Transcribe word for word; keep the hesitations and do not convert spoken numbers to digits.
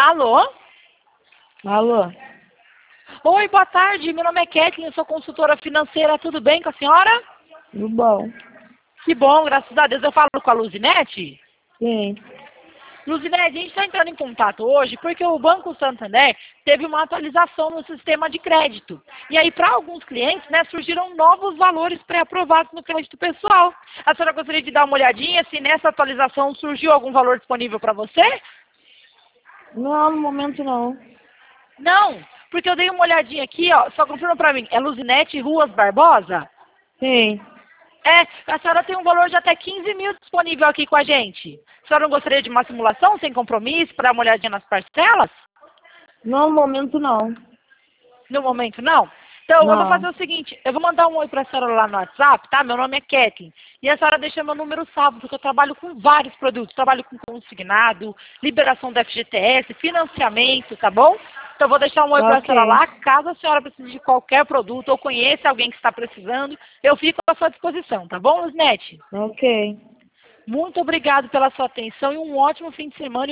Alô? Alô? Oi, boa tarde. Meu nome é Kathleen, eu sou consultora financeira. Tudo bem com a senhora? Tudo bom? Que bom, graças a Deus. Eu falo com a Luzinete? Sim. Luzinete, a gente está entrando em contato hoje porque o Banco Santander teve uma atualização no sistema de crédito. E aí, para alguns clientes, né, surgiram novos valores pré-aprovados no crédito pessoal. A senhora gostaria de dar uma olhadinha se nessa atualização surgiu algum valor disponível para você? Não, no momento não. Não, porque eu dei uma olhadinha aqui, ó, só confirma para mim, é Luzinete Ruas Barbosa? Sim. É, a senhora tem um valor de até quinze mil disponível aqui com a gente. A senhora não gostaria de uma simulação sem compromisso para dar uma olhadinha nas parcelas? Não, no momento não. No momento, não? Então, eu vou Não. fazer o seguinte, eu vou mandar um oi para a senhora lá no WhatsApp, tá? Meu nome é Kathleen. E a senhora deixa meu número salvo, porque eu trabalho com vários produtos. Trabalho com consignado, liberação do F G T S, financiamento, tá bom? Então, eu vou deixar um oi para a Ok. senhora lá. Caso a senhora precise de qualquer produto ou conheça alguém que está precisando, eu fico à sua disposição, tá bom, Luzinete? Ok. Muito obrigado pela sua atenção e um ótimo fim de semana.